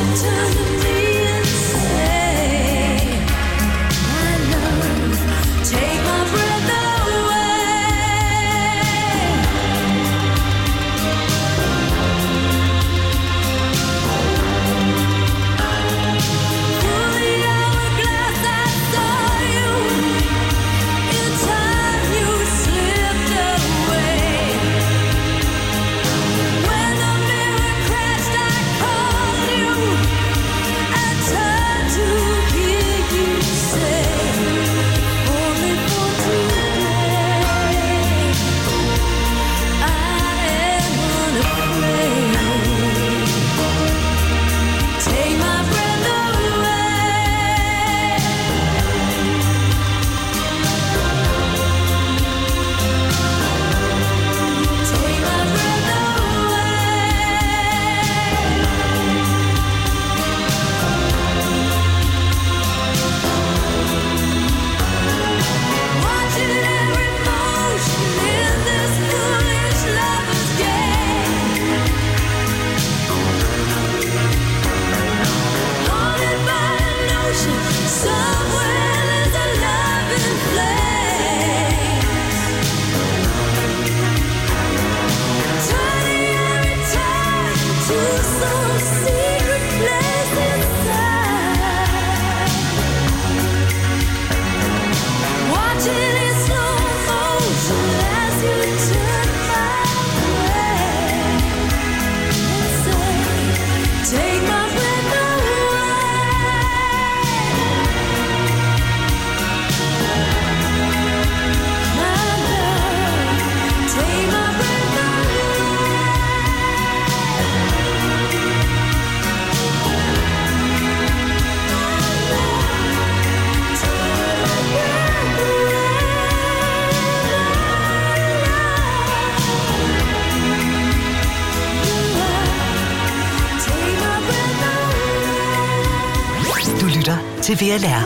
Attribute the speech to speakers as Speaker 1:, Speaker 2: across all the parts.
Speaker 1: til VLR.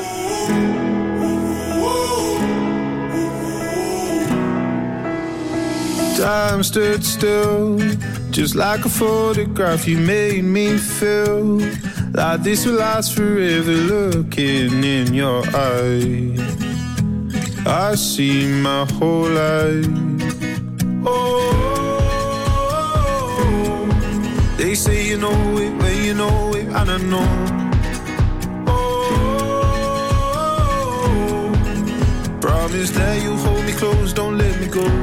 Speaker 2: Time stood still, just like a photograph. You made me feel like this will last forever. Looking in your eyes, I see my whole life. Oh, they say you know it when you know it, and I know. Oh, promise that you'll hold me close, don't let me go.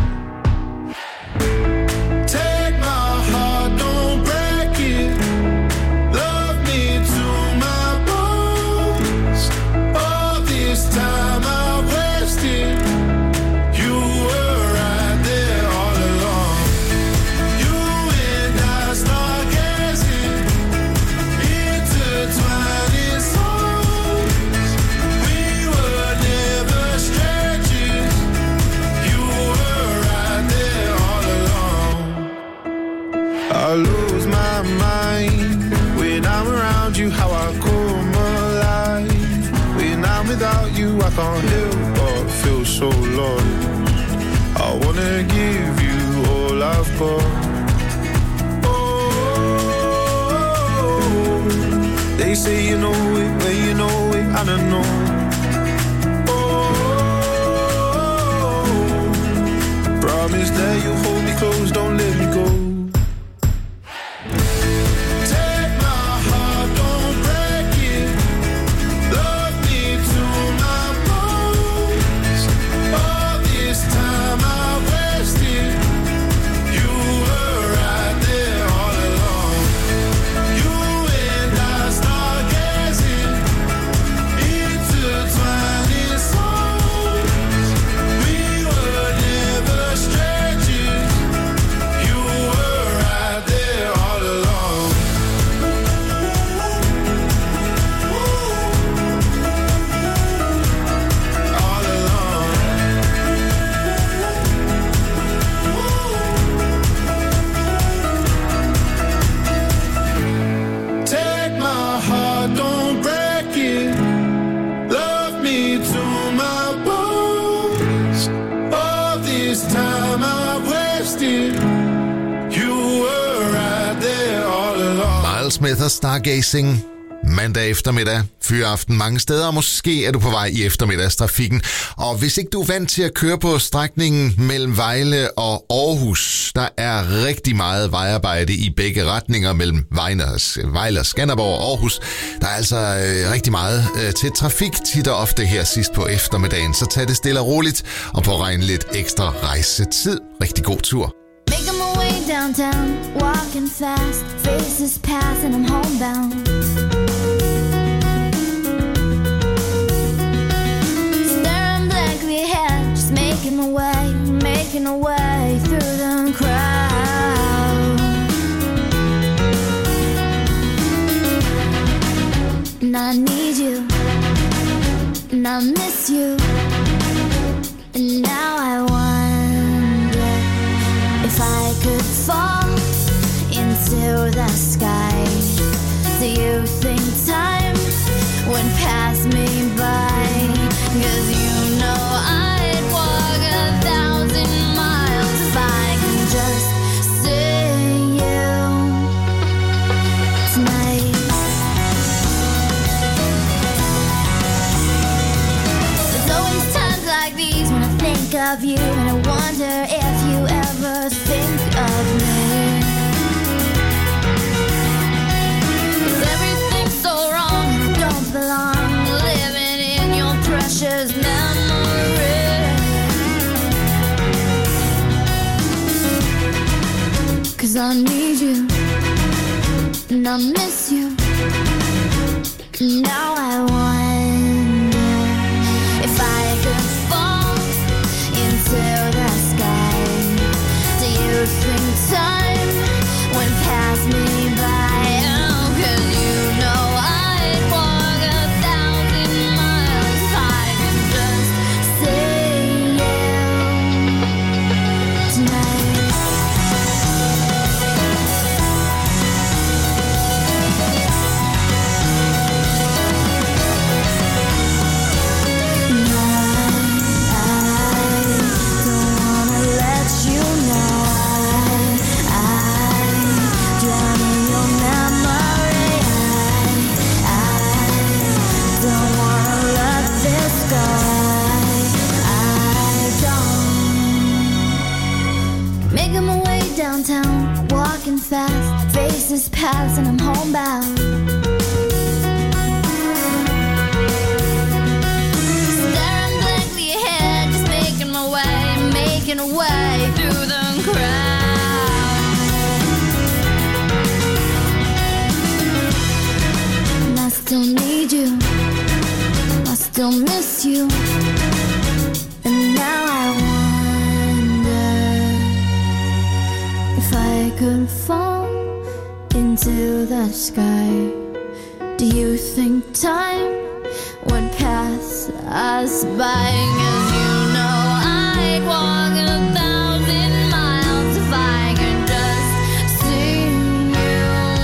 Speaker 2: I lose my mind when I'm around you, how I come alive. When I'm without you, I can't help but feel so lost. I wanna give you all I've got. Oh, they say you know it when you know it, and I know. Oh, promise that you'll hold me close, don't let me go. You
Speaker 1: Smith og Stargazing. Mandag eftermiddag, fyraften mange steder, og måske er du på vej i eftermiddagstrafikken. Og hvis ikke du er vant til at køre på strækningen mellem Vejle og Aarhus, der er rigtig meget vejarbejde i begge retninger mellem Vejle og Skanderborg og Aarhus. Der er altså rigtig meget til trafik tit og ofte her sidst på eftermiddagen, så tag det stille og roligt og påregn lidt ekstra rejsetid. Rigtig god tur.
Speaker 3: Making my way downtown, walking fast, faces pass and I'm homebound. Staring blankly ahead, just making my way through the crowd. And I need you, and I miss you, and now I wonder if I could fall into the sky. Do you think time would pass me by? 'Cause you know I'd walk 1,000 miles if I can just see you tonight. There's always times like these when I think of you, and I wonder if you ever think of me. 'Cause everything's so wrong and I don't belong, living in your precious memory. 'Cause I need you and I miss you. Now I wonder if I could fall into the sky. Do you think time would pass me by? Oh, 'cause you know I'd walk 1,000 miles if I could just see you tonight. Making my way downtown, walking fast, faces pass and I'm homebound. Staring blankly ahead, just making my way through the crowd. And I still need you, I still miss you, and now I wonder if I could fall into the sky. Do you think time would pass us by? 'Cause you know I'd walk 1,000 miles if I could just see you.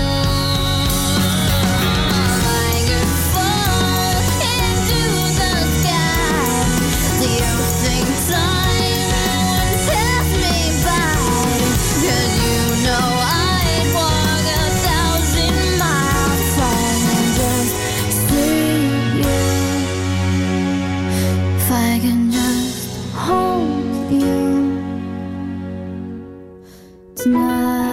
Speaker 3: If I could fall into the sky. Do you think time would pass me by? 'Cause you know I'd walk 1,000 miles if I can just see you. If I can just hold you tonight.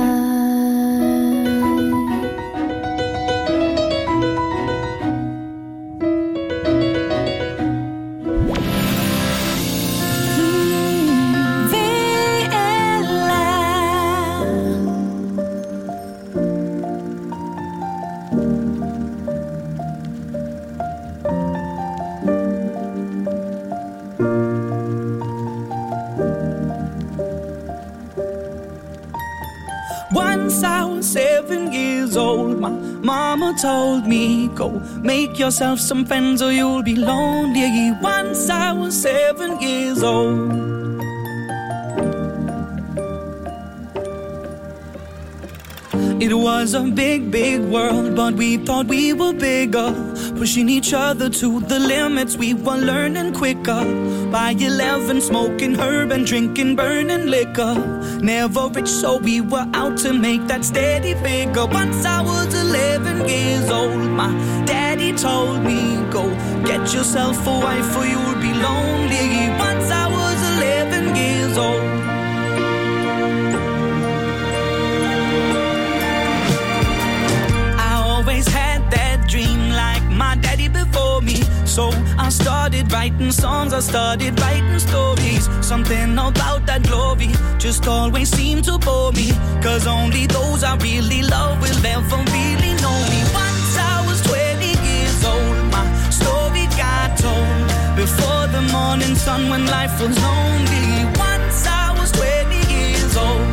Speaker 4: Once I was 7 years old, my mama told me, go make yourself some friends or you'll be lonely. Once I was 7 years old. It was a big, big world, but we thought we were bigger. Pushing each other to the limits, we were learning quicker. By 11, smoking herb and drinking burning liquor. Never rich, so we were out to make that steady figure. Once I was 11 years old, my daddy told me, go get yourself a wife or you'll be lonely. Once I was 11 years old. Had that dream like my daddy before me. So I started writing songs, I started writing stories. Something about that glory just always seemed to bore me. Cause only those I really love will ever really know me. Once I was 20 years old, my story got told. Before the morning sun when life was lonely. Once I was 20 years old.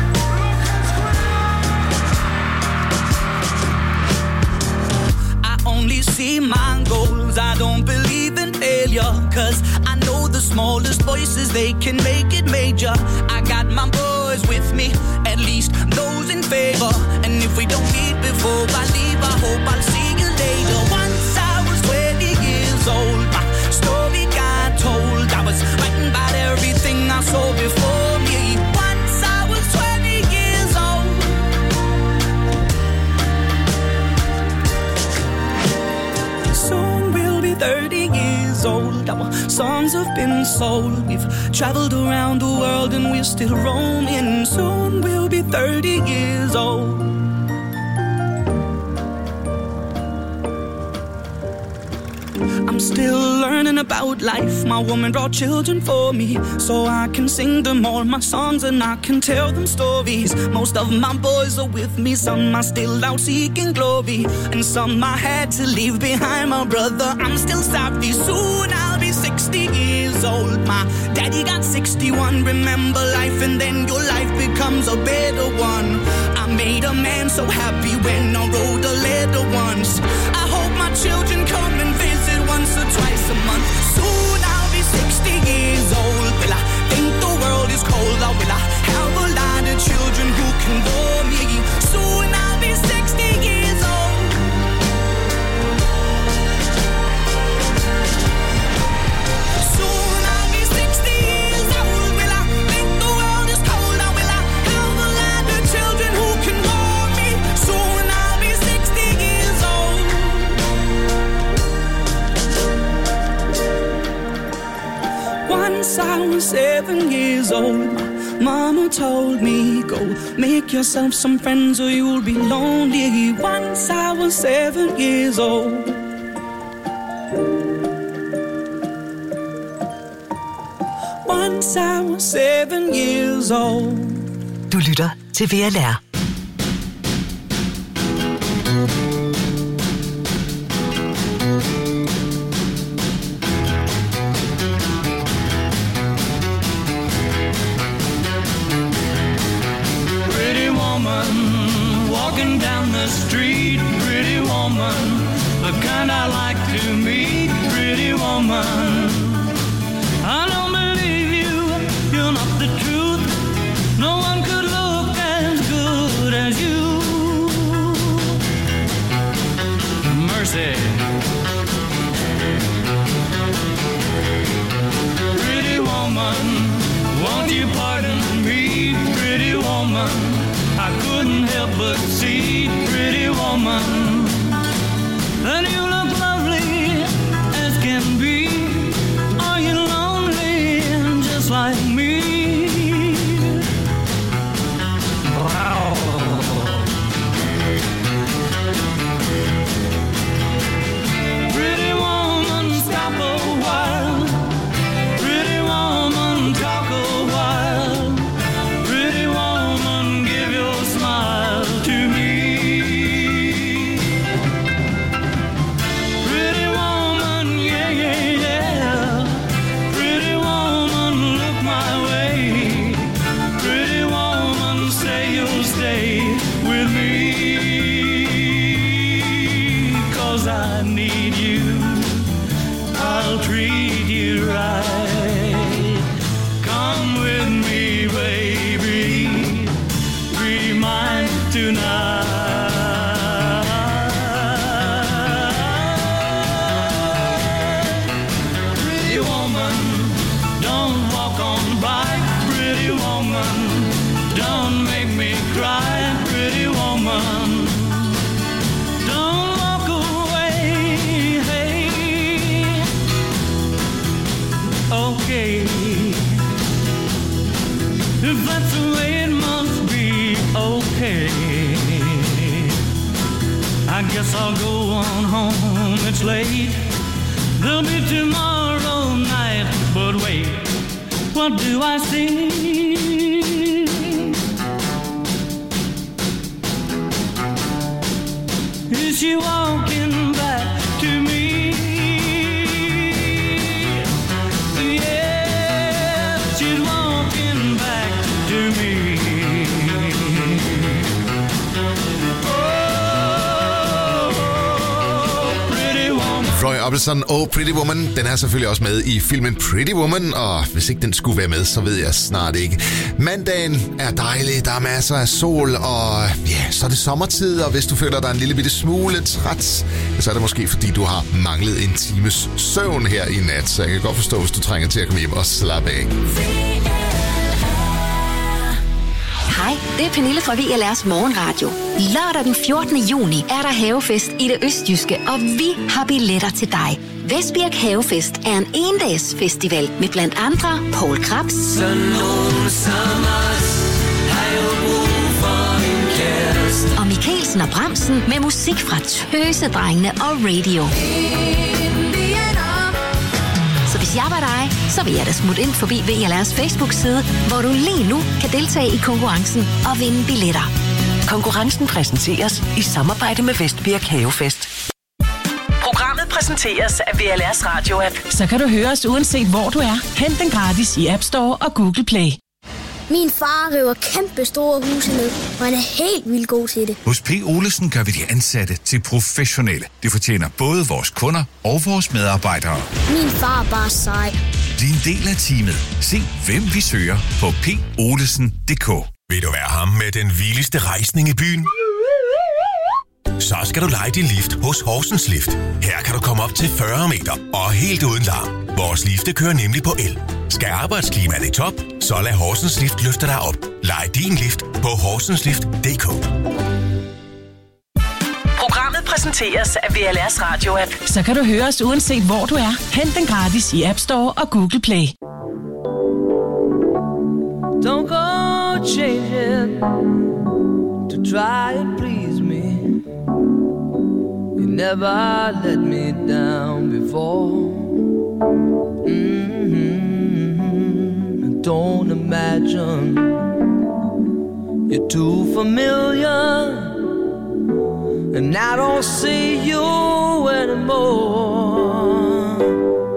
Speaker 4: Only see my goals, I don't believe in failure. Cause I know the smallest voices, they can make it major. I got my boys with me, at least those in favor. And if we don't meet before I leave, I hope I'll see you later. Once I was 20 years old, my story got told. I was writing about everything I saw before me. Once I was 20 years old. Soon we'll be 30 years old. Our songs have been sold. We've traveled around the world and we're still roaming. Soon we'll be 30 years old. I'm still learning about life. My woman brought children for me, so I can sing them all my songs and I can tell them stories. Most of my boys are with me, some are still out seeking glory, and some I had to leave behind. My brother, I'm still sorry. Soon I'll be 60 years old. My daddy got 61. Remember life and then your life becomes a better one. I made a man so happy when I wrote a letter once. I hope my children come and visit once or twice a month. Soon I'll be 60 years old. Will I think the world is cold, or will I have a lot of children who can bore me? Soon I'll be 60 years old. Soon I'll be 60 years old. Will I think the world is cold, or will I have a lot of children who can bore me? Soon I'll be 60 years old. Once I was 7 years old, my mama told me, go make yourself some friends or you'll be lonely. Once I was 7 years old. Once I was 7 years old.
Speaker 5: Du lytter til VLR.
Speaker 6: Walking down the street, pretty woman, the kind I like to meet, pretty woman. I don't believe you, you're not the truth. No one could look as good as you. Mercy. Pretty woman, won't you pardon me, pretty woman? I couldn't help but see, pretty woman, that you look lovely as can be. Are you lonely just like me? Wow. Pretty woman, stop a while. Pretty woman, talk a while. Pretty woman, give your smile to me. Pretty woman, yeah, yeah, yeah. Pretty woman, look my way. Pretty woman, say you'll stay with me. 'Cause I need you, I'll treat you right. Come with me, baby. Be mine tonight. guess I'll go on home, it's late. There'll be tomorrow night, but wait, what do I see? Is she walking back to me? Yeah, she's walking back to me.
Speaker 1: Roy Orbison og Pretty Woman, den er selvfølgelig også med i filmen Pretty Woman, og hvis ikke den skulle være med, så ved jeg snart ikke. Mandagen er dejlig, der er masser af sol, og ja, så er det sommertid, og hvis du føler dig en lille bitte smule træt, så er det måske fordi, du har manglet en times søvn her i nat, så jeg kan godt forstå, hvis du trænger til at komme hjem og slappe af.
Speaker 7: Hej, det er Pernille fra VLR's Morgenradio. Lørdag den 14. juni er der havefest i det østjyske, og vi har billetter til dig. Vestbirk Havefest er en endags festival med blandt andre Poul Krebs, og Mikkelsen og Bremsen med musik fra Tøsedrengene og Radio. Så hvis jeg var dig, så vil jeg da smutte ind forbi VLR's Facebook-side, hvor du lige nu kan deltage i konkurrencen og vinde billetter.
Speaker 5: Konkurrencen præsenteres i samarbejde med Vestbirk Havefest. Programmet præsenteres af VLR's Radio-app.
Speaker 8: Så kan du høre os uanset hvor du er. Hent den gratis i App Store og Google Play.
Speaker 3: Min far river kæmpe store huse ned, og han er helt vildt god til det.
Speaker 9: Hos P. Olesen gør vi de ansatte til professionelle. Det fortjener både vores kunder og vores medarbejdere.
Speaker 3: Min far er bare sej.
Speaker 9: Din del af teamet. Se, hvem vi søger på polesen.dk.
Speaker 10: Vil du være ham med den vildeste rejsning i byen? Så skal du leje din lift hos Horsens Lift. Her kan du komme op til 40 meter og helt uden larm. Vores lifte kører nemlig på el. Skal arbejdsklimaet i top, så lad Horsens Lift løfte dig op. Lej din lift på horsenslift.dk.
Speaker 5: Programmet præsenteres af VLR's Radio-app.
Speaker 8: Så kan du høre os uanset hvor du er. Hent den gratis i App Store og Google Play.
Speaker 6: Don't go changing to try and please me. You never let me down before. Don't imagine you're too familiar, and I don't see you anymore.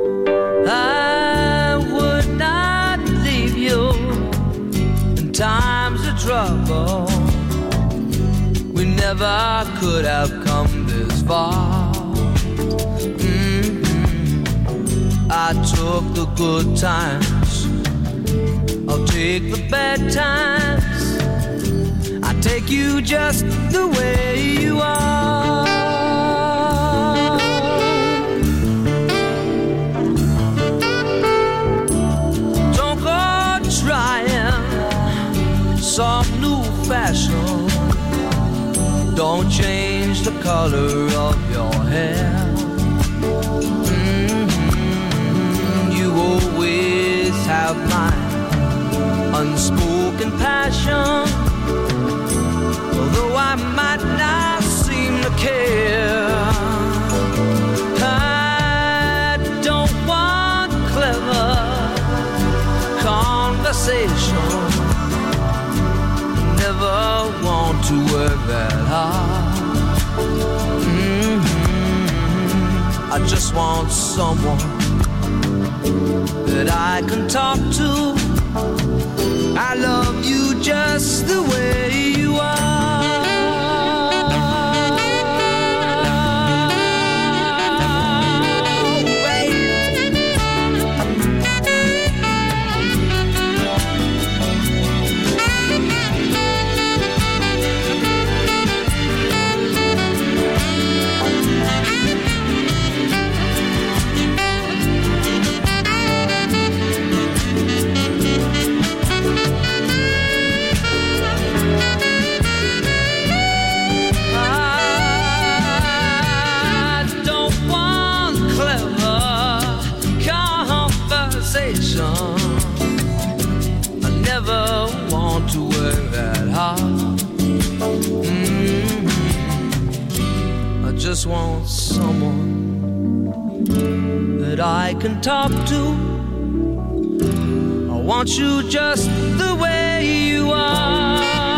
Speaker 6: I would not leave you in times of trouble. We never could have come this far. I took the good times, I'll take the bad times. I take you just the way you are. Don't go trying some new fashion. Don't change the color of your hair. You always have my unspoken passion, although I might not seem to care. I don't want clever conversation, never want to work that hard. I just want someone that I can talk to. I love you just the way you are.
Speaker 11: just want someone that I can talk to. I want you just the way you are.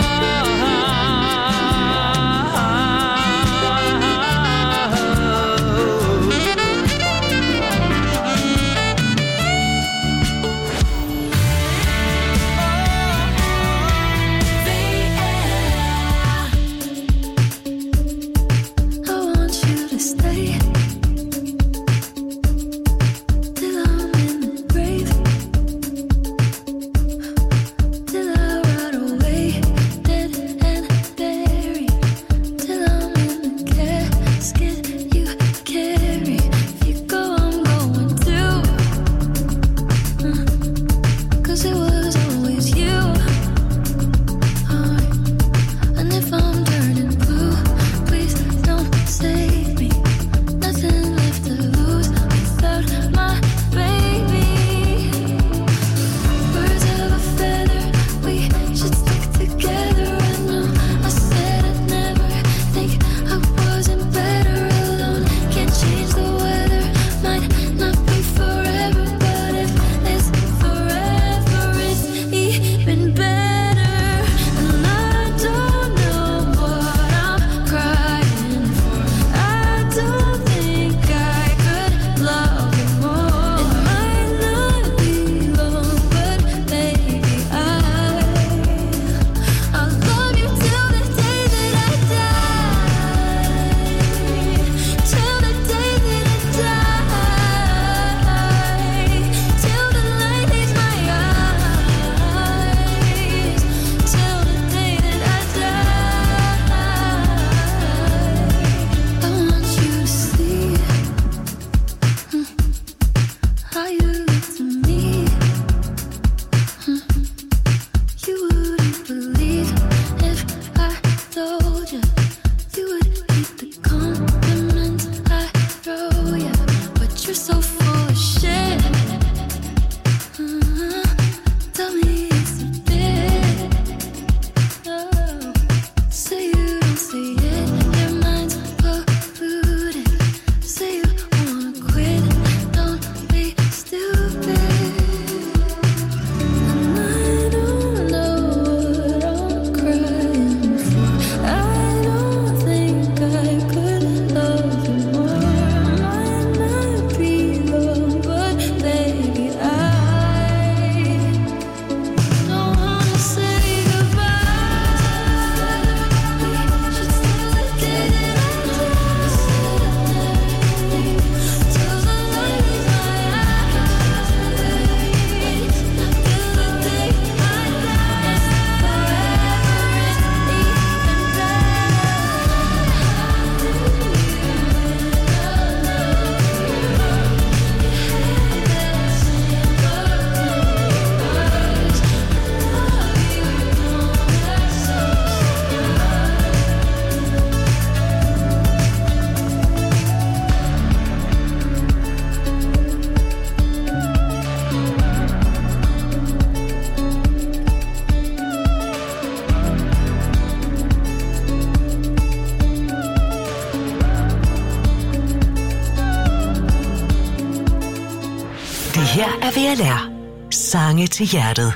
Speaker 5: Her er VLR. Sange til hjertet.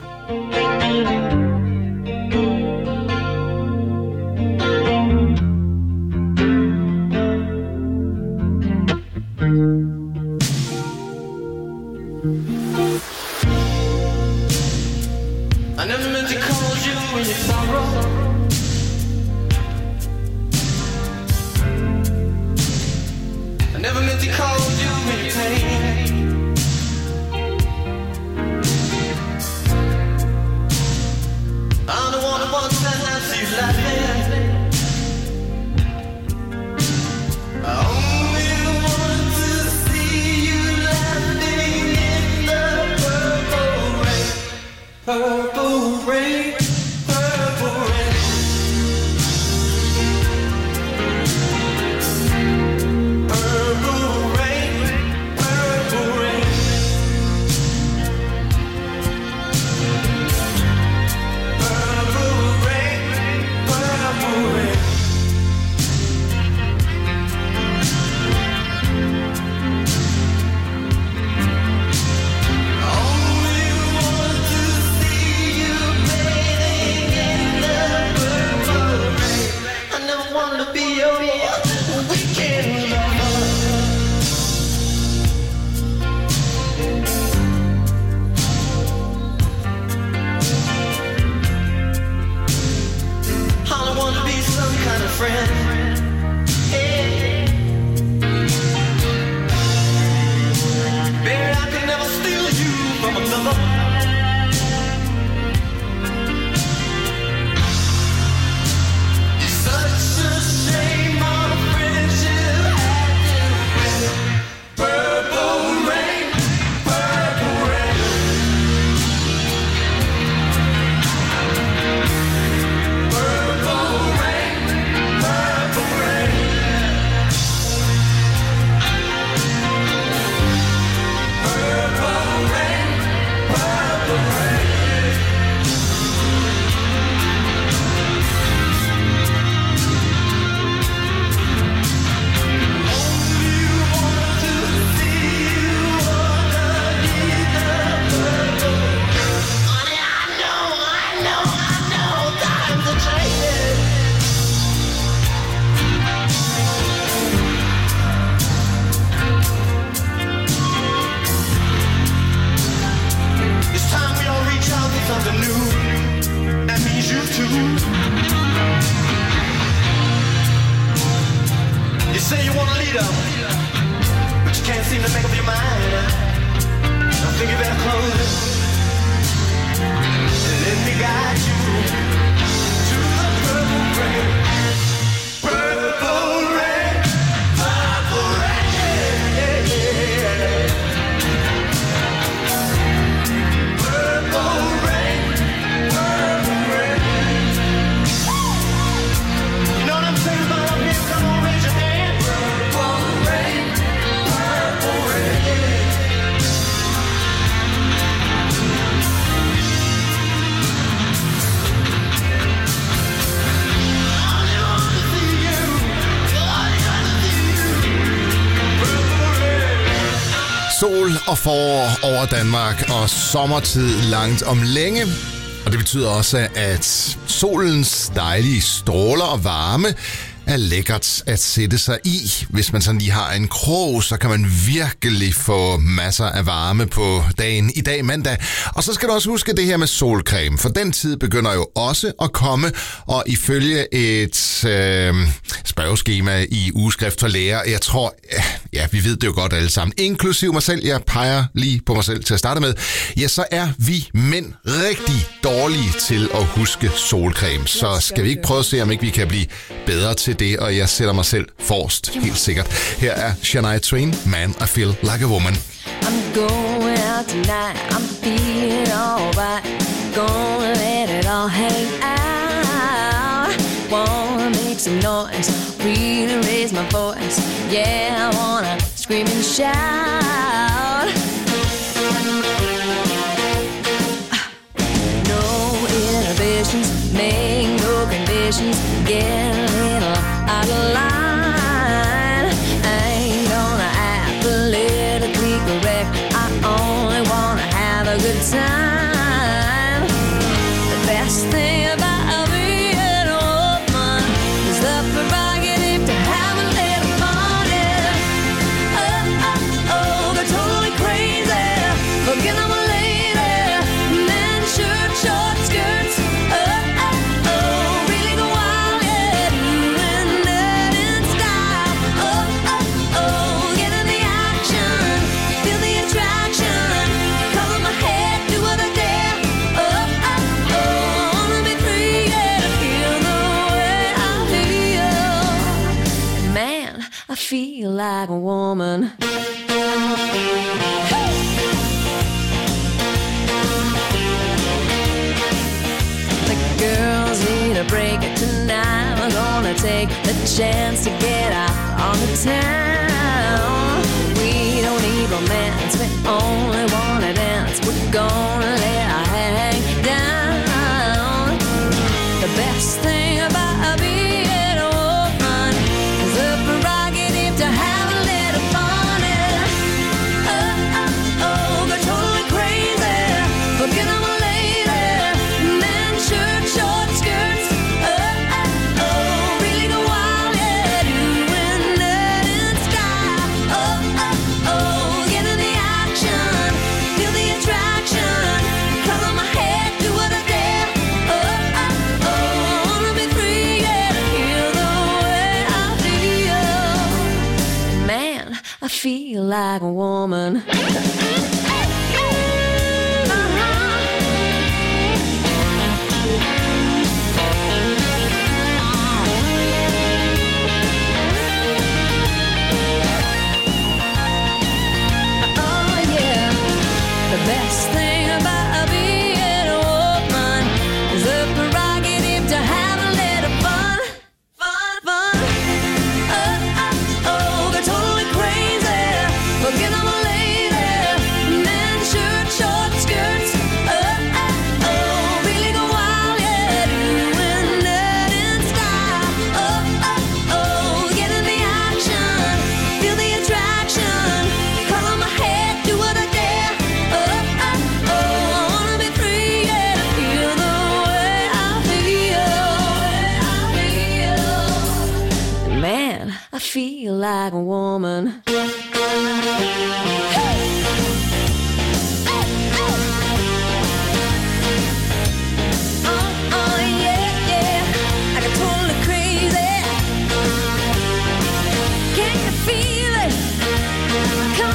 Speaker 11: I never meant to call you when you sorrow. I never meant to call you when you pain. I'm the one who wants to have you laughing. I only want to see you laughing in the purple rain. Purple rain, purple rain. Purple rain.
Speaker 12: can't seem to make up your mind. I think you better close it and let me guide you to the purple rain. Purple rain, purple rain, yeah, yeah. Purple rain, purple rain. You know what I'm saying about up here? Come on, raise your hand. Purple rain, purple rain.
Speaker 1: Sol og forår over Danmark og sommertid langt om længe. Og det betyder også, at solens dejlige stråler og varme er lækkert at sætte sig i. Hvis man sådan lige har en krog, så kan man virkelig få masser af varme på dagen i dag mandag. Og så skal du også huske det her med solcreme, for den tid begynder jo også at komme. Og ifølge et spørgeskema i Ugeskrift for Læger, jeg tror, ja, vi ved det jo godt alle sammen, inklusiv mig selv, jeg peger lige på mig selv til at starte med, ja, så er vi mænd rigtig dårlige til at huske solcreme. Så skal vi ikke prøve at se, om ikke vi kan blive bedre til det, og jeg sætter mig selv forrest, helt sikkert. Her er Shania Twain, Man, I Feel Like a Woman.
Speaker 13: I'm going out tonight, I'm feeling alright, gonna let it all hang out, wanna make some noise, really raise my voice, yeah, I wanna scream and shout. No inhibitions, make no conditions, get a little out of line. I ain't gonna act politically correct, I only wanna have a good time. The best thing about being a woman is the prerogative to have a little fun. Yeah. Oh, oh, oh, they're totally crazy, forget I'm a lady, men shirt, short skirts. Oh, oh, oh, really go wild, yeah, doing that in style. Oh, oh, oh, get in the action, feel the attraction, color my head, do what I dare. Oh, oh, oh, wanna be free, yeah, to feel the way I feel. Man, I feel like a woman. The girls need a break tonight. We're gonna take the chance to get out on the town. We don't need romance, we only wanna dance. We're gonna let our hang down. The best thing about being a woman is the prerogative to have a little fun. Yeah. Oh, oh, oh, they're totally crazy, forget I'm a lady, men shirt, short skirts. Oh, oh, oh, really go wild, yeah, doing that in style. Oh, oh, oh, get in the action, feel the attraction, color my head, do what I dare. Oh, oh, oh, wanna be free, yeah, to feel the way I feel. Man, I feel like a woman. Oh yeah, the best thing about being a woman is the prerogative to have a little fun, fun, fun. Oh, oh, oh, they're totally crazy, forget I'm a lady, men shirt, short skirts. Oh, oh, oh, really go wild, yeah, doing that in style. Oh, oh, oh, get in the action, feel the attraction, color my head, do what I dare. Oh, oh, oh, I wanna be free, yeah, to feel the way I feel. Man, I feel like a woman. Oh, yeah, yeah, I got totally crazy. Can you feel it? Come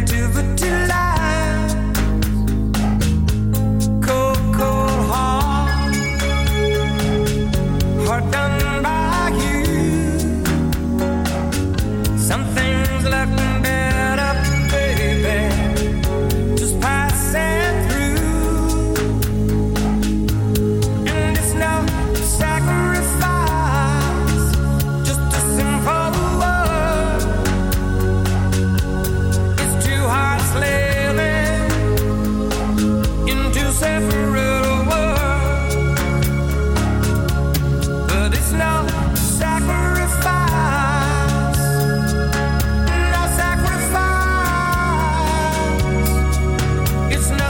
Speaker 12: negativity lies. Cold, cold heart, heart done by you. Some things looking better, baby, just passing through. And it's no sacrifice, just a simple word. It's two hearts living in two separate worlds. But it's no sacrifice, no sacrifice. It's no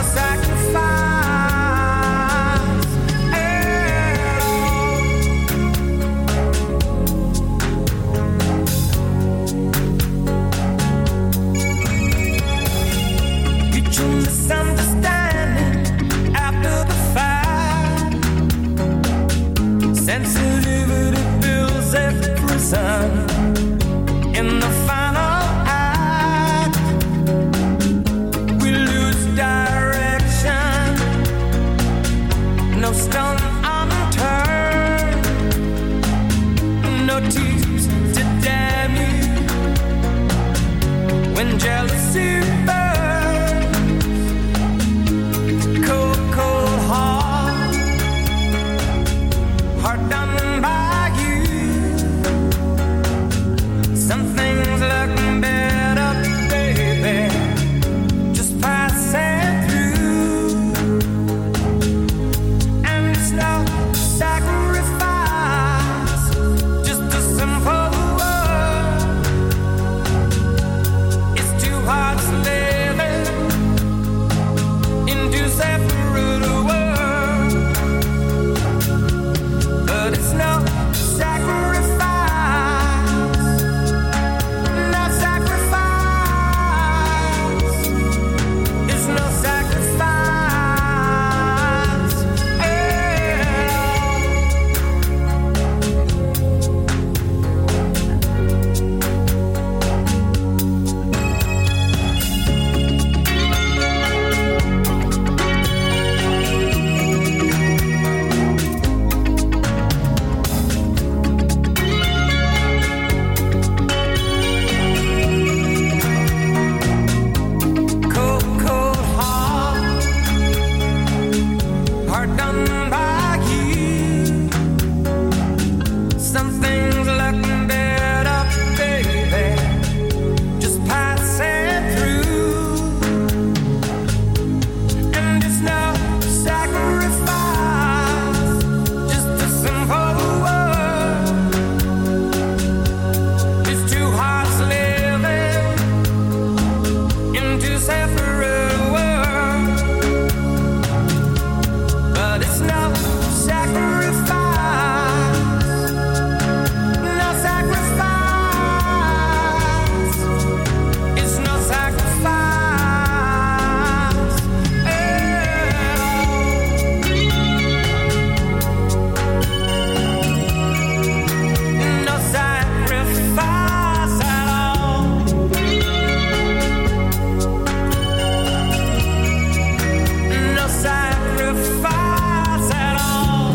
Speaker 12: sacrifice at all. Get your misunderstanding after the fact. Sensitivity builds every prison. In the final act, we lose direction. No stone unturned, no tears to damn you. When jealousy burns, cold, cold heart, heart done by you. Some things look better, baby, just passing through. And it's no sacrifice, just a simple word. It's two hearts living in two separate worlds. But it's no sacrifice, no sacrifice. It's no sacrifice at cold, cold heart, heart done by you. Some things look better, baby, just passing through. And it's no sacrifice, just a simple word. It's two hearts living in two separate worlds. But it's no sacrifice, no sacrifice. It's no sacrifice at all. No sacrifice at all. No sacrifice at all.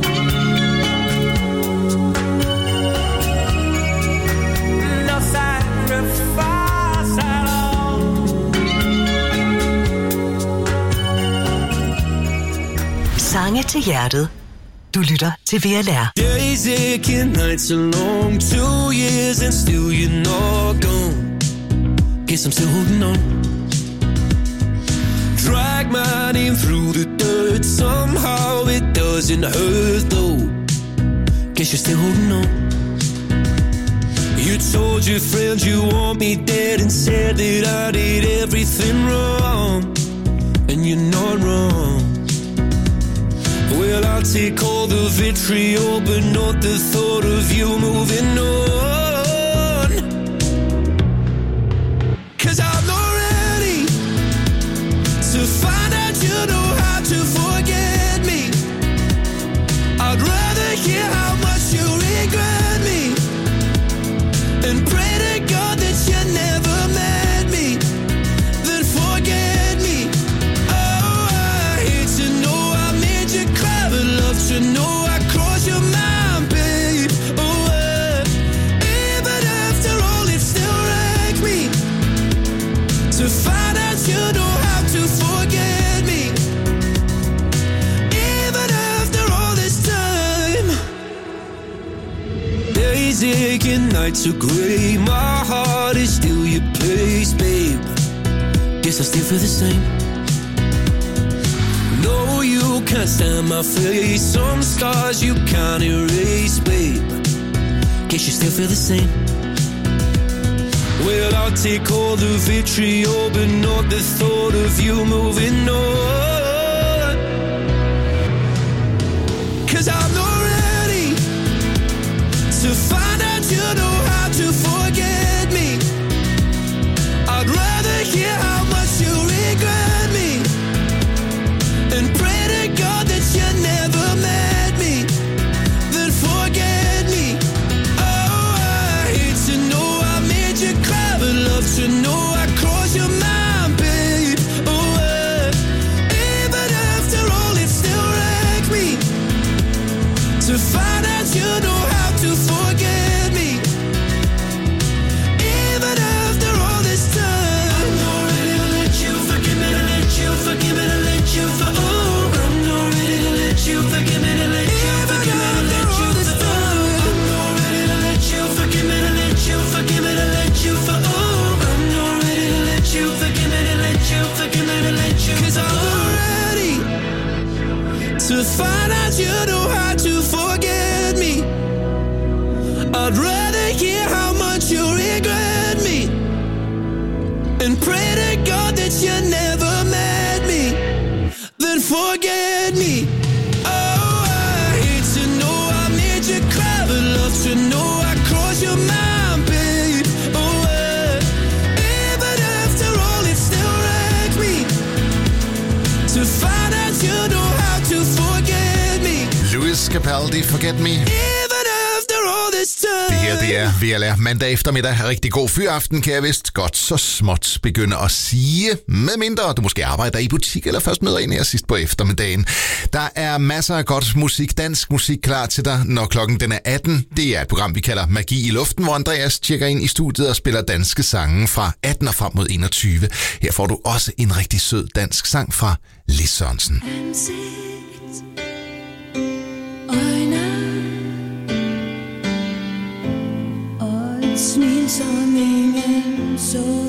Speaker 12: No sacrifice at all.
Speaker 5: Sange til hjertet. Du lytter til VLR.
Speaker 11: Days aching, nights are long, 2 years and still you're not gone. Guess I'm still holding on. Drag my name through the dirt, somehow it doesn't hurt though. Guess you're still holding on. You told your friends you want me dead and said that I did everything wrong. And you're not wrong. Well, I'll take all the vitriol, but not the thought of you moving on. 'Cause I'm not ready to find out you know how to forget me. I'd rather hear how much you regret me and pray to God that you never met me. making nights are grey. My heart is still your place, babe. Guess I still feel the same. No, you can't stand my face. Some scars you can't erase, babe. Guess you still feel the same. Well, I'll take all the vitriol, but not the thought of you moving on. 'Cause I'm not ready to find out you know how to forget me. I'd rather hear how much you regret me and pray to God that you never met me, then forget me. Oh, I hate to know I made you cry, but love to know I crossed your mind, babe. Oh, even after all, it still wrecks me to find out you know how to forget me. Even after all this time, I'm not ready to let you forgive me, to let you forgive me, to let you for. Oh, I'm not ready to let you forgive me, to let you forgive me, to let you for. I'm not ready to let you forgive me, to let you forgive me, to let you for. Oh, I'm not ready to let you forgive me, to let you forgive me, to let you. 'Cause I'm not ready to find out you know how to forget me. I'd rather hear how much you regret me and pray to God that you never met me, then forget me. Oh, I hate to know I made you cry, but love to know I crossed your mind, babe. Oh, even after all, it still wrecks me to find out you know how to forget me.
Speaker 1: Louis Capaldi, Forget Me.
Speaker 11: Even after all this time.
Speaker 1: Det her, det er VLR mandag eftermiddag. Rigtig god fyraften, kan jeg vist godt så småt begynde at sige. Med mindre du måske arbejder i butik, eller først møder ind her sidst på eftermiddagen. Der er masser af godt musik, dansk musik klar til dig, når klokken den er 18. Det er et program, vi kalder Magi i Luften, hvor Andreas tjekker ind i studiet og spiller danske sange fra 18 og frem mod 21. Her får du også en rigtig sød dansk sang fra Lis Sørensen.
Speaker 14: Smil som ingen så.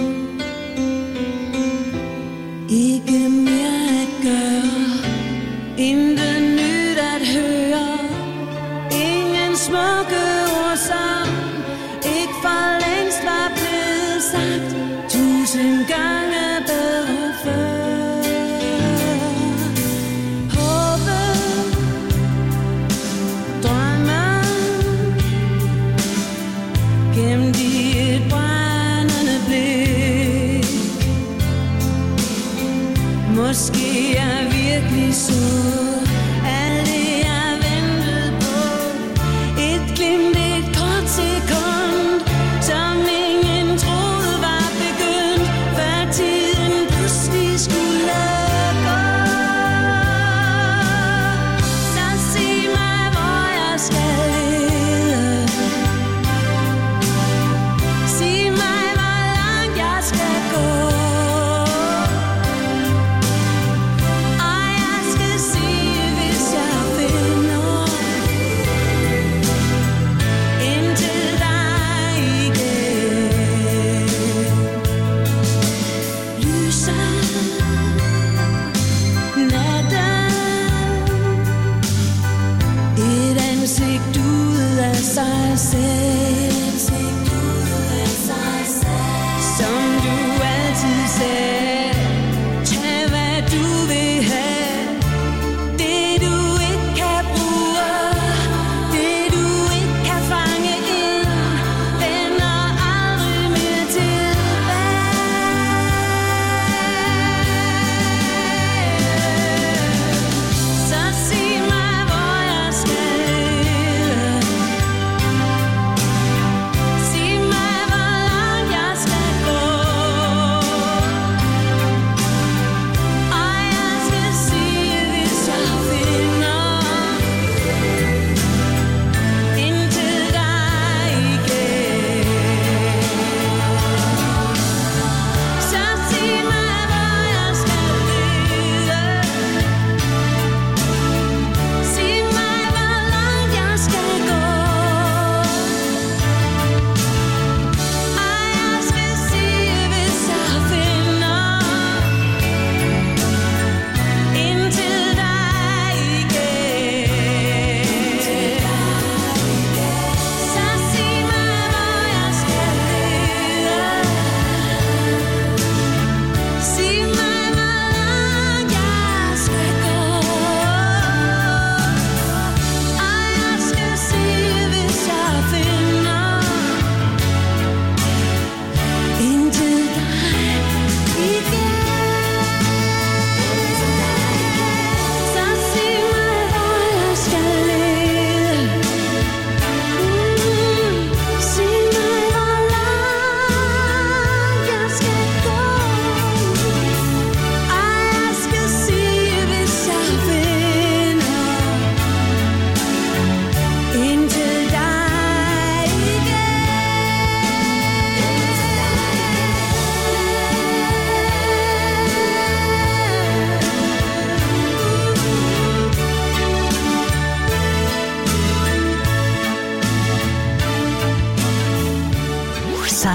Speaker 14: Ikke mere at gøre, intet nyt at høre. Ingen smukke ord som ikke for længst var blevet sagt 1000 gange bedre før. Håbet, drømmen gemt i et brændende blik. Måske jeg virkelig så alt det jeg ventede på. Et glimt, et kort sekund, som ingen troede var begyndt, før tiden pludselig skulle gå. Så sig mig, hvor jeg skal lede. Sig mig, hvor langt jeg skal gå. Og jeg skal sige, hvis jeg finder ind til dig igen. Lyset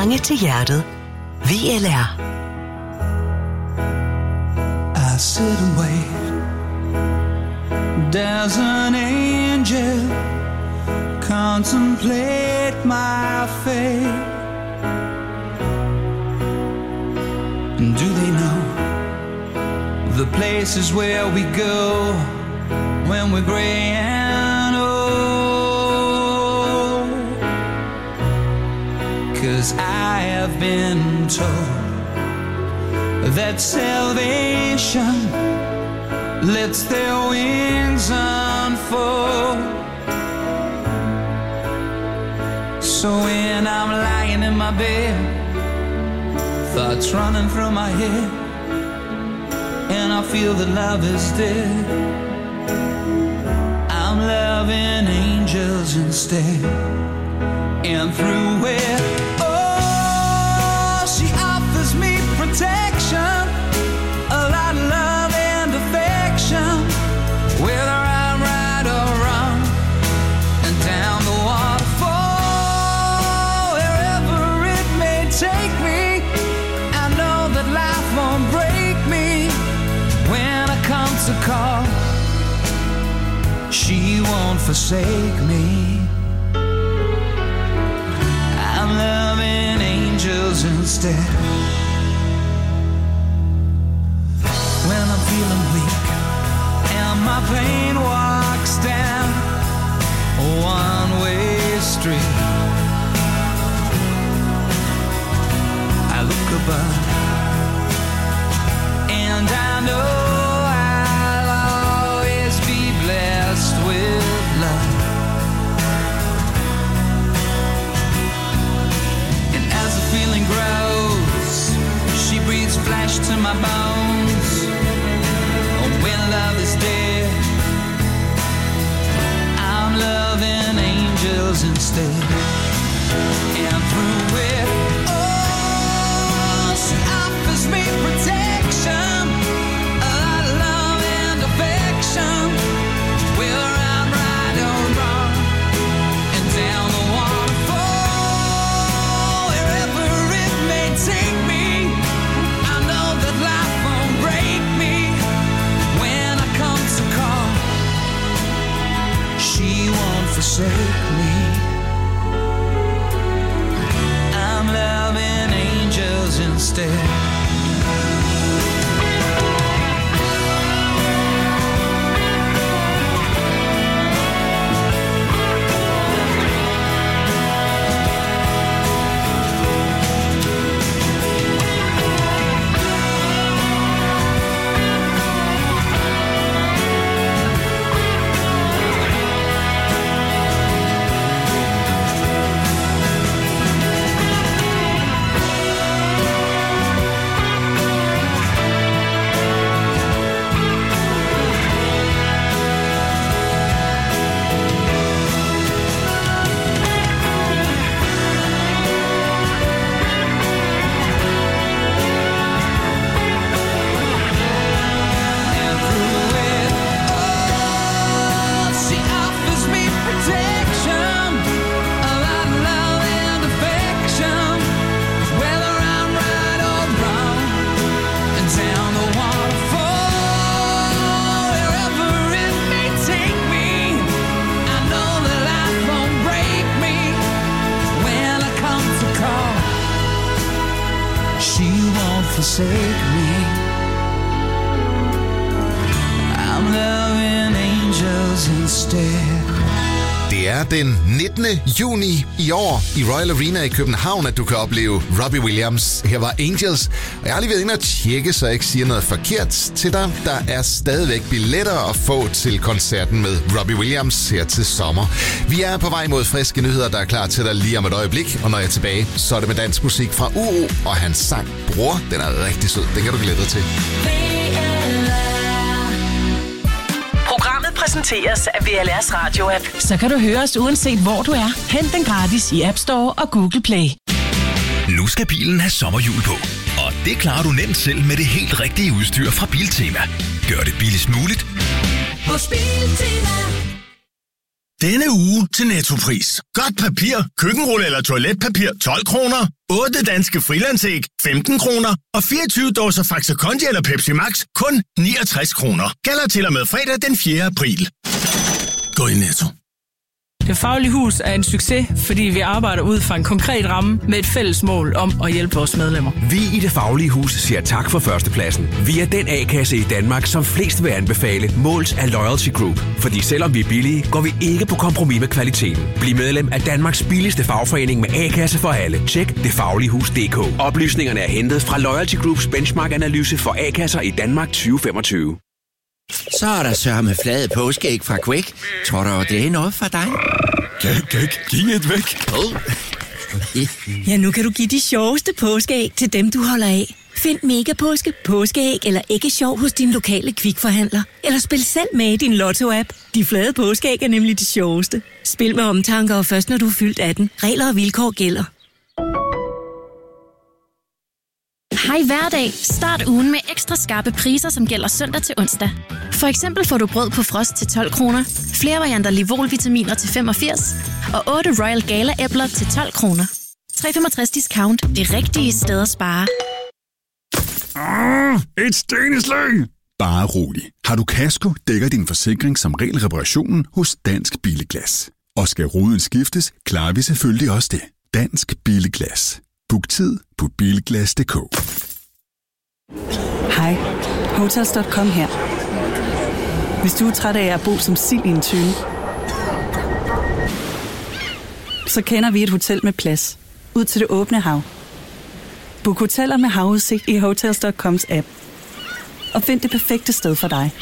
Speaker 5: Sange til hjertet. VLR.
Speaker 6: I sit and wait. Does an angel contemplate my fate? And do they know the places where we go when we're gray and old? 'Cause I have been told that salvation lets their wings unfold. So when I'm lying in my bed, thoughts running through my head, and I feel that love is dead, I'm loving angels instead. And through it, oh, she offers me protection, a lot of love and affection, whether I'm right or wrong, and down the waterfall, wherever it may take me, I know that life won't break me when I come to call. She won't forsake me. I'm loving angels instead. When I'm feeling weak and my pain walks down a one-way street, I look above and I know I'll always be blessed with love. And as the feeling grows, she breathes flesh to my bones. When love is dead, I'm loving angels instead. And through it, oh, she offers me protection, a lot of love and affection, whether I'm right or wrong, and down the waterfall, wherever it may take me, I know that life won't break me. She won't forsake me. I'm loving angels instead. Forsake me. I'm loving angels instead.
Speaker 1: Det er den 19. juni i år i Royal Arena i København, at du kan opleve Robbie Williams. Her var Angels, og jeg har lige været inde og tjekke, så jeg ikke siger noget forkert til dig. Der er stadigvæk billetter at få til koncerten med Robbie Williams her til sommer. Vi er på vej mod friske nyheder, der er klar til dig lige om et øjeblik, og når jeg er tilbage, så er det med dansk musik fra Uro, og hans sang Bror, den er rigtig sød. Den kan du glæde dig til.
Speaker 5: Programmet præsenteres af VLR's radio-app.
Speaker 8: Så kan du høre os uanset hvor du er. Hent den gratis i App Store og Google Play.
Speaker 10: Nu skal bilen have sommerhjul på, og det klarer du nemt selv med det helt rigtige udstyr fra Biltema. Gør det billigst muligt
Speaker 12: hos Biltema.
Speaker 15: Denne uge til Nettopris. Godt papir, køkkenrulle eller toiletpapir 12 kroner. 8 danske frilandsæg 15 kroner. Og 24 dåser Faxe Kondi eller Pepsi Max kun 69 kroner. Gælder til og med fredag den 4. april. Gå i Netto.
Speaker 16: Det Faglige Hus er en succes, fordi vi arbejder ud fra en konkret ramme med et fælles mål om at hjælpe vores medlemmer.
Speaker 17: Vi i Det Faglige Hus siger tak for førstepladsen. Vi er den A-kasse i Danmark, som flest vil anbefale, målt af Loyalty Group. Fordi selvom vi er billige, går vi ikke på kompromis med kvaliteten. Bliv medlem af Danmarks billigste fagforening med A-kasse for alle. Tjek detfagligehus.dk. Oplysningerne er hentet fra Loyalty Groups benchmark-analyse for A-kasser i Danmark 2025.
Speaker 18: Så er der sørme flade påskeæg fra Quake. Tror du, det er noget for dig?
Speaker 19: Giv et væk.
Speaker 20: Ja, nu kan du give de sjoveste påskeæg til dem, du holder af. Find Mega Påske, påskeæg eller æggesjov hos din lokale Kvikforhandler. Eller spil selv med i din Lotto-app. De flade påskeæg er nemlig de sjoveste. Spil med omtanke og først når du er fyldt 18. Regler og vilkår gælder.
Speaker 21: Hej hverdag. Start ugen med ekstra skarpe priser, som gælder søndag til onsdag. For eksempel får du brød på frost til 12 kroner, flere varianter Livol-vitaminer til 85 og 8 Royal Gala-æbler til 12 kroner. 365 discount. Det rigtige sted at spare.
Speaker 19: Et steneslag! Bare rolig. Har du kasko, dækker din forsikring som regel reparationen hos Dansk Billeglas. Og skal ruden skiftes, klarer vi selvfølgelig også det. Dansk Billeglas. Book tid på bilglas.dk.
Speaker 22: Hej, Hotels.com her. Hvis du er træt af at bo som sild i en tønde, så kender vi et hotel med plads ud til det åbne hav. Book hoteller med havudsigt i Hotels.coms app og find det perfekte sted for dig.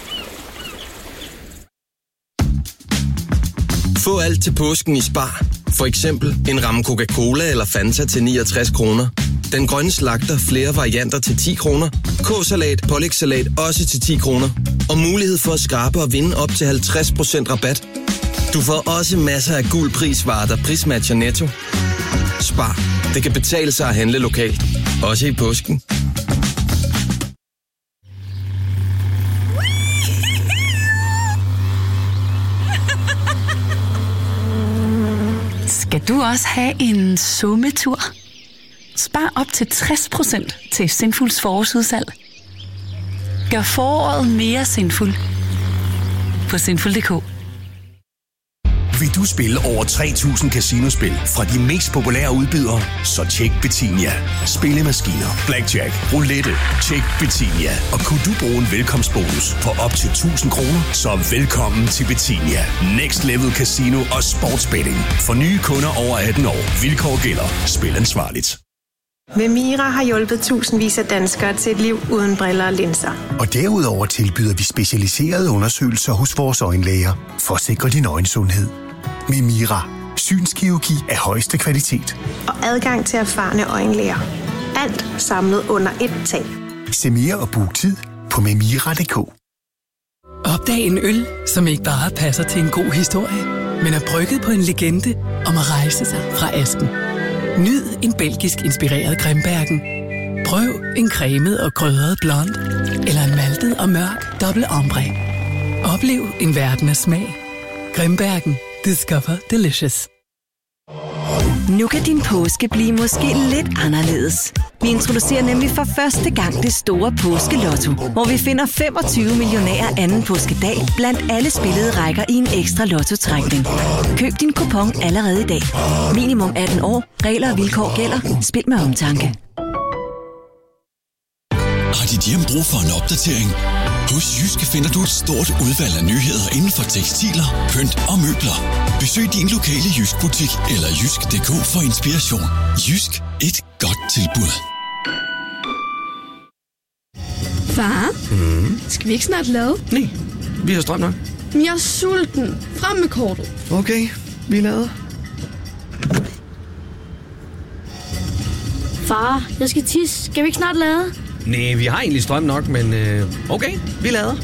Speaker 23: Få alt til påsken i Spar. For eksempel en ramme Coca-Cola eller Fanta til 69 kroner. Den grønne slagter flere varianter til 10 kroner. K-salat, pålægssalat også til 10 kroner. Og mulighed for at skrabe og vinde op til 50% rabat. Du får også masser af gul prisvarer, der prismatcher Netto. Spar. Det kan betale sig at handle lokalt. Også i påsken.
Speaker 24: Skal du også have en sommetur? Spar op til 60% til Sinfuls forårsudsalg. Gør foråret mere sinful på sinful.dk.
Speaker 10: Vil du spille over 3.000 casinospil fra de mest populære udbydere? Så tjek Betinia. Spillemaskiner, blackjack, roulette, tjek Betinia. Og kunne du bruge en velkomstbonus på op til 1.000 kroner, så velkommen til Betinia. Next Level Casino og Sportsbetting. For nye kunder over 18 år. Vilkår gælder. Spil ansvarligt.
Speaker 25: Memira har hjulpet tusindvis af danskere til et liv uden briller og linser.
Speaker 26: Og derudover tilbyder vi specialiserede undersøgelser hos vores øjenlæger for at sikre din øjensundhed. Memira. Synskirurgi af højeste kvalitet.
Speaker 25: Og adgang til erfarne øjenlæger. Alt samlet under ét tag.
Speaker 26: Se mere og book tid på memira.dk.
Speaker 27: Opdag en øl, som ikke bare passer til en god historie, men er brygget på en legende om at rejse sig fra asken. Nyd en belgisk inspireret Grimbergen. Prøv en cremet og krydret blond, eller en maltet og mørk dobbelt ambre. Oplev en verden af smag. Grimbergen. Discover delicious.
Speaker 28: Nu kan din påske blive måske lidt anderledes. Vi introducerer nemlig for første gang det store påskelotto, hvor vi finder 25 millionærer anden påskedag blandt alle spillede rækker i en ekstra lottotrækning. Køb din kupon allerede i dag. Minimum 18 år. Regler og vilkår gælder. Spil med omtanke.
Speaker 29: Har dit hjem brug for en opdatering? Hos Jyske finder du et stort udvalg af nyheder inden for tekstiler, pynt og møbler. Besøg din lokale Jysk-butik eller jysk.dk for inspiration. Jysk. Et godt tilbud.
Speaker 30: Far, skal vi ikke snart lade?
Speaker 31: Nej, vi har strøm nok.
Speaker 30: Men jeg er sulten. Frem med kortet.
Speaker 31: Okay, vi lader.
Speaker 30: Far, jeg skal tisse. Skal vi ikke snart lade?
Speaker 31: Nej, vi har egentlig strøm nok, men okay, vi lader.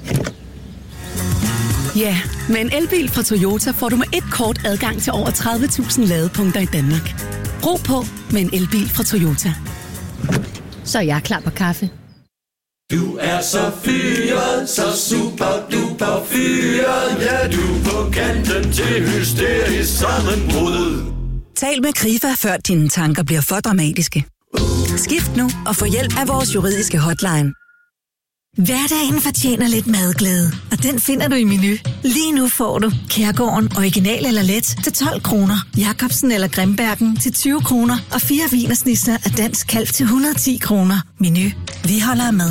Speaker 20: Ja, med en elbil fra Toyota får du med et kort adgang til over 30.000 ladepunkter i Danmark. Brug på med en elbil fra Toyota.
Speaker 32: Så er jeg klar på kaffe.
Speaker 12: Du er så fyret, så super duper fyret. Ja, du er på kanten til hysterisk sammenbrud.
Speaker 1: Tal med Krifa, før dine tanker bliver for dramatiske. Skift nu og få hjælp af vores juridiske hotline. Hverdagen fortjener lidt madglæde, og den finder du i Menu. Lige nu får du Kærgården original eller let til 12 kroner, Jacobsen eller Grimbergen til 20 kroner og 4 wienersnitzer af dansk kalv til 110 kroner. Menu. Vi holder med.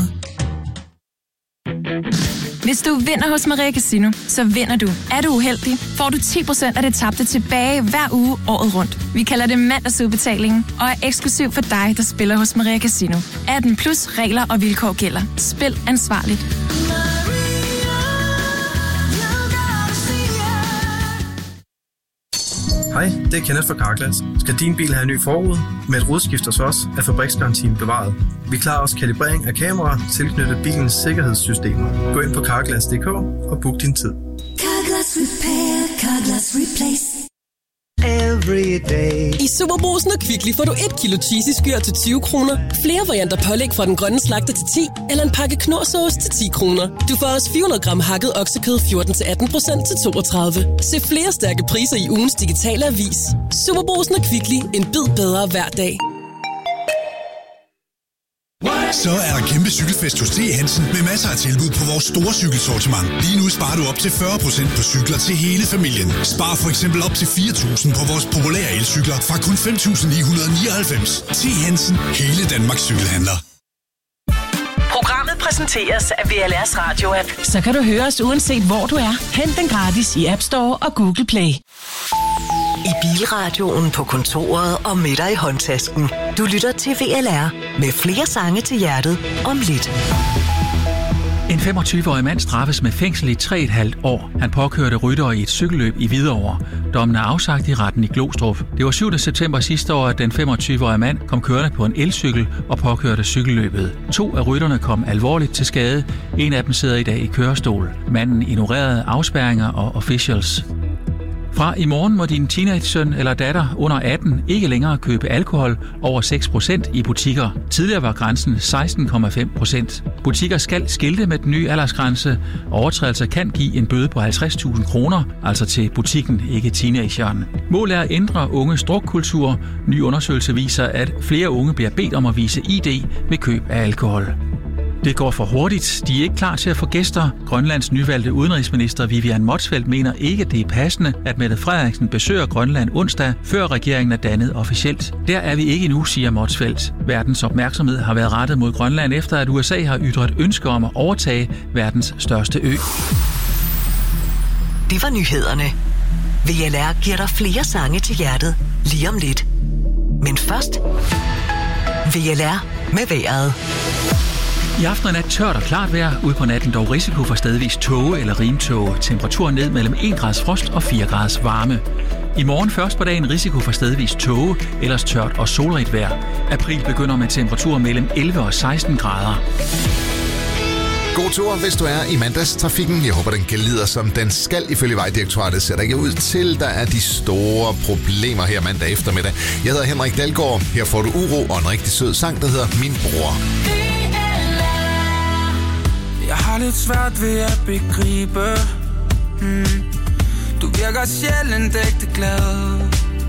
Speaker 2: Hvis du vinder hos Maria Casino, så vinder du. Er du uheldig, får du 10% af det tabte tilbage hver uge året rundt. Vi kalder det mandagsudbetalingen og er eksklusiv for dig, der spiller hos Maria Casino. 18 plus regler og vilkår gælder. Spil ansvarligt.
Speaker 3: Hej, det er Kenneth fra Carglass. Skal din bil have en ny forrude? Med et rodskift hos os er fabriksgarantien bevaret. Vi klarer også kalibrering af kameraer tilknyttet bilens sikkerhedssystemer. Gå ind på carglass.dk og book din tid.
Speaker 12: Carglass Repair, Carglass Replace. Every day.
Speaker 4: I Superbrugsen og Kvickly får du 1 kilo cheesy skyr til 20 kroner, flere varianter pålæg fra den grønne slagter til 10, eller en pakke knorrsauce til 10 kroner. Du får også 400 gram hakket oksekød 14-18% til 32. Se flere stærke priser i ugens digitale avis. Superbrugsen og Kvickly. En bid bedre hver dag.
Speaker 5: Så er der kæmpe cykelfest hos T. Hansen med masser af tilbud på vores store cykelsortiment. Lige nu sparer du op til 40% på cykler til hele familien. Spar for eksempel op til 4.000 på vores populære elcykler fra kun 5.999. T. Hansen. Hele Danmarks cykelhandler.
Speaker 8: Programmet præsenteres af VLR's radio-app. Så kan du høre os uanset hvor du er. Hent den gratis i App Store og Google Play.
Speaker 6: I bilradioen, på kontoret og med dig i håndtasken. Du lytter til VLR med flere sange til hjertet om lidt.
Speaker 7: En 25-årig mand straffes med fængsel i 3,5 år. Han påkørte ryttere i et cykelløb i Hvidovre. Dommen er afsagt i retten i Glostrup. Det var 7. september sidste år, at den 25-årige mand kom kørende på en elcykel og påkørte cykelløbet. 2 af rytterne kom alvorligt til skade. En af dem sidder i dag i kørestol. Manden ignorerede afspærringer og officials. Fra i morgen må din teenage-søn eller datter under 18 ikke længere købe alkohol over 6% i butikker. Tidligere var grænsen 16,5%. Butikker skal skilte med den nye aldersgrænse. Overtrædelser kan give en bøde på 50.000 kroner, altså til butikken, ikke teenageren. Målet er at ændre unges drukkultur. Ny undersøgelse viser, at flere unge bliver bedt om at vise ID ved køb af alkohol. Det går for hurtigt. De er ikke klar til at få gæster. Grønlands nyvalgte udenrigsminister Vivian Motzfeldt mener ikke, det er passende, at Mette Frederiksen besøger Grønland onsdag, før regeringen er dannet officielt. Der er vi ikke endnu, siger Motzfeldt. Verdens opmærksomhed har været rettet mod Grønland, efter at USA har ytret ønske om at overtage verdens største ø.
Speaker 6: Det var nyhederne. VLR giver dig flere sange til hjertet lige om lidt. Men først VLR med vejret.
Speaker 7: I aften og nat tørt og klart vejr. Ude på natten dog risiko for stedvis tåge eller rimtåge. Temperaturen ned mellem 1 grads frost og 4 grads varme. I morgen først på dagen risiko for stedvis tåge, ellers tørt og solrigt vejr. April begynder med temperaturer mellem 11 og 16 grader.
Speaker 9: God tur, hvis du er i mandagstrafikken. Jeg håber, den gælder som den skal. Ifølge Vejdirektoratet ser der ikke ud til, der er de store problemer her mandag eftermiddag. Jeg hedder Henrik Dalgaard. Her får du uro og en rigtig sød sang, der hedder Min Bror.
Speaker 11: Jeg har lidt svært ved at begribe Du virker sjældent ægte glad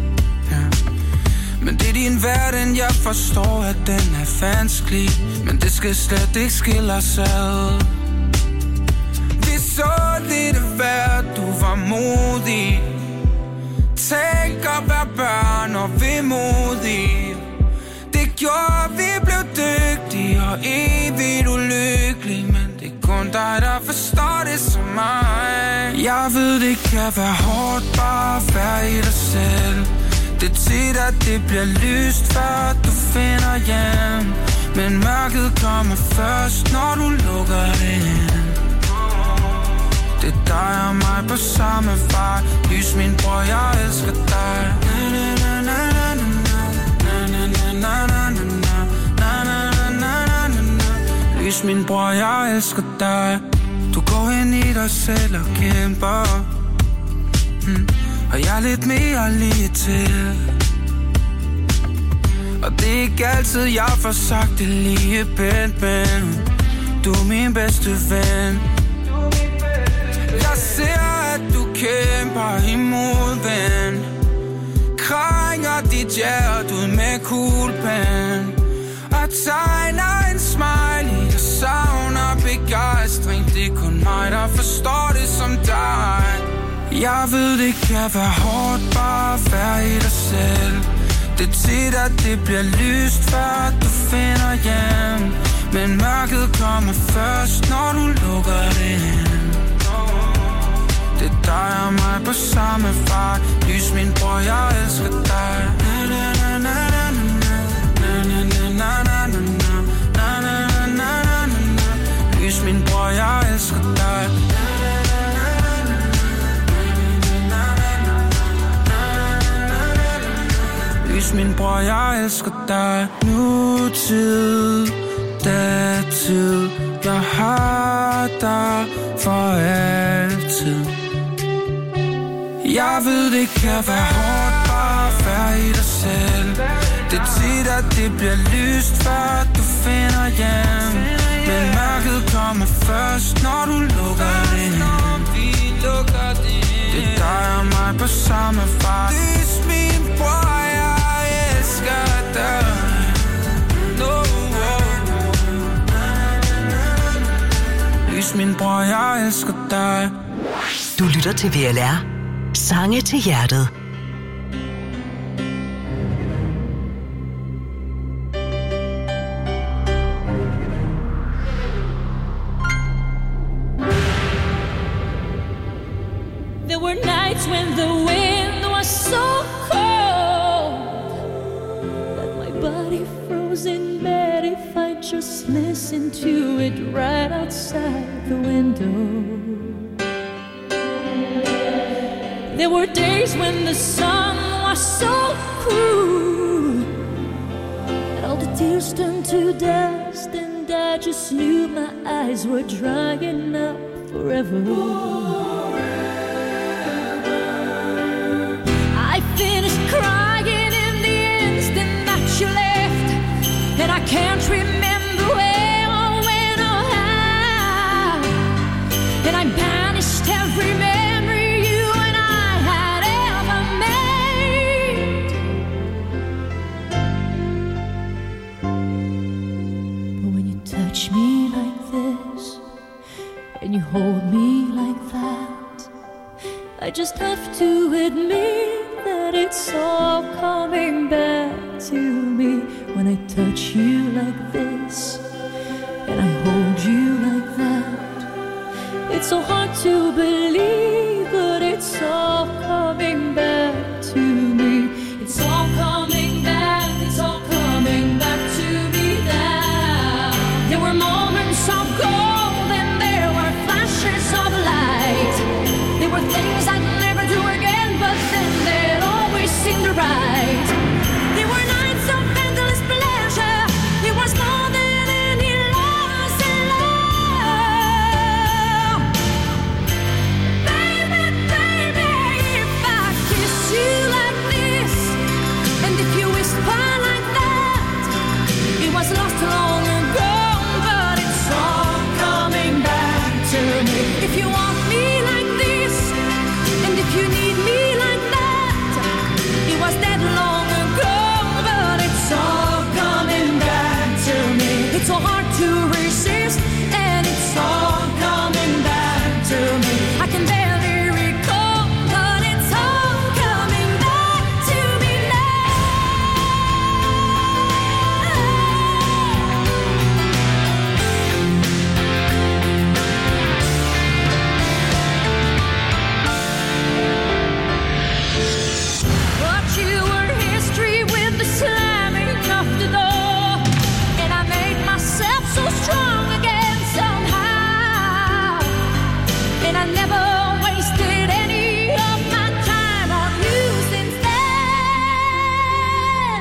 Speaker 11: Men det er din verden, jeg forstår, at den er vanskelig Men det skal slet ikke skille os ad Vi så lidt af hvert, du var modig Tænk at være børn og vemodig Det gjorde, vi blev dygtige og evigt ulykkelige Men det er kun dig, der forstår det som mig Jeg ved, det kan være hårdt bare at være i dig selv Det er tit, at det bliver lyst, før du finder hjem Men mørket kommer først, når du lukker det ind Det er dig og mig på samme vej Lys min bror, jeg elsker dig Lys min bror, jeg elsker dig Du går ind i dig selv og kæmper Og jeg er lidt mere lige til Og det er ikke altid, jeg får sagt det lige pænt Men Du er min bedste ven. Jeg ser, at du kæmper imod, ven. Krænger dit hjerte ud med kuglepen og tegner en smiley. Jeg savner begejstring. Det er kun mig, der forstår det som dig. Jeg ved, det kan være hårdt bare at være i dig selv. Det er tit, at det bliver lyst, før du finder hjem. Men mørket kommer først, når du lukker det ind. Det er dig og mig på samme fart. Lys min bror, jeg elsker dig. Lys min bror, jeg elsker dig. Lys min bror, jeg elsker dig. Nutid, datid, jeg har dig for altid. Jeg ved, det kan være hårdt bare at være i dig selv. Det er tit, at det bliver lyst, før du finder hjem. Men mørket kommer først, når du lukker det ind. Det er dig og mig på samme fart. Lys min bror, jeg elsker dig. Lys min bror, jeg elsker dig.
Speaker 6: Du lytter til VLR. Sange til hjertet.
Speaker 13: There were nights when the wind was so cold that my body froze in bed if I just listened to it right outside the window. There were days when the sun was so cruel that all the tears turned to dust, and I just knew my eyes were drying up forever. I finished crying in the instant that you left, and I can't remember where or when or how, and I banished every memory you and I had ever made. But when you touch me like this and you hold me like that, I just have to admit that it's all coming back to me. When I touch you like this and I hold you like that, it's so hard to believe, but it's all coming back to me. It's all coming back, it's all coming back to me now. There were moments of gold and there were flashes of light. There were things I'd never do again, but then they'd always seem to right. There were nights of endless pleasure. It was more than any loss in love. Baby, baby, if I kiss you like this, and if you whisper like that, it was lost long ago, but it's all coming back to me. If you want me like this, and if you need me like that, it was that long ago, but it's all coming back to me. It's so hard to resist, and it's all coming back to me. I can barely recall, but it's all coming back to me But you were history with the slamming of the door, and I made myself so strong again somehow. And I never wasted any of my time on you since then.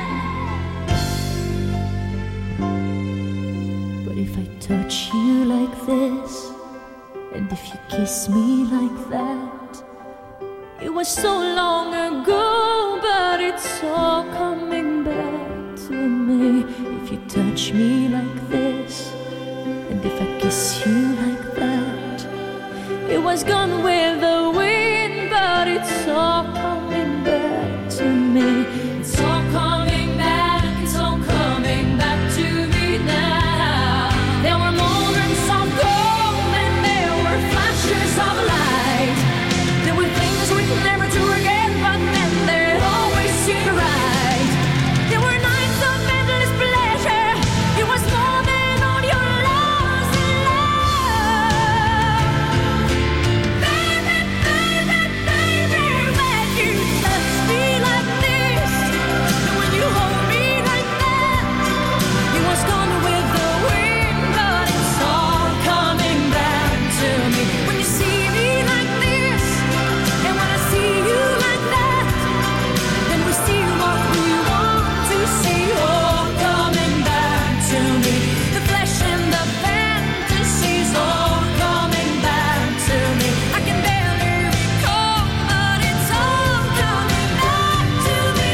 Speaker 13: But if I touch you like this, and if you kiss me like that, it was so long ago, but it's all coming back to me. If you touch me like this, and if I kiss miss you like that. It was gone with the wind, but it's all coming back to me. It's all coming back, it's all coming back to me now. There were moments of gold and there were flashes of light. There were things we'd never do again, but then they'd always seem right. There were nights of endless pleasure. It was more than all your lost in love. Baby, baby, baby, when you touch me like this, and when you hold me like that, it was gone with the wind, but it's all coming back to me. When you see me like this, and when I see you like that, then we see what we want to see, all coming back to me. The flesh and the fantasies, all coming back to me. I can barely recall, but it's all coming back to me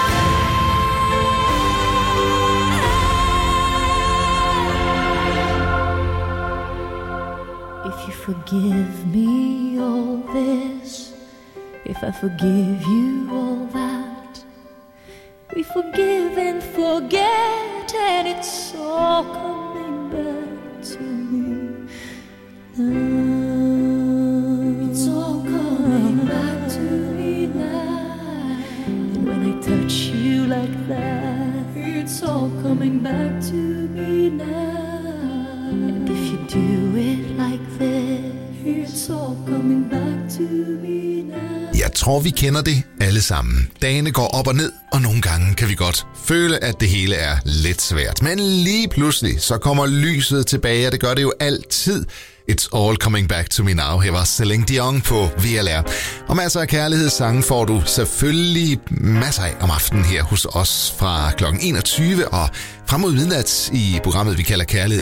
Speaker 13: now. If you forgive me all this, if I forgive you all that, we forgive and forget, and it's all coming back to me now. It's all coming back to me now. And when I touch you like that, it's all coming back to me now. And if you do it like this, it's all coming back to me now.
Speaker 9: Jeg tror, vi kender det alle sammen. Dagene går op og ned, og nogle gange kan vi godt føle, at det hele er lidt svært. Men lige pludselig, så kommer lyset tilbage, og det gør det jo altid. It's all coming back to me now. Her var Celine Dion på VLR. Og masser af kærlighedssange får du selvfølgelig masser af om aftenen her hos os fra kl. 21 og frem mod midnat i programmet, vi kalder Kærlighed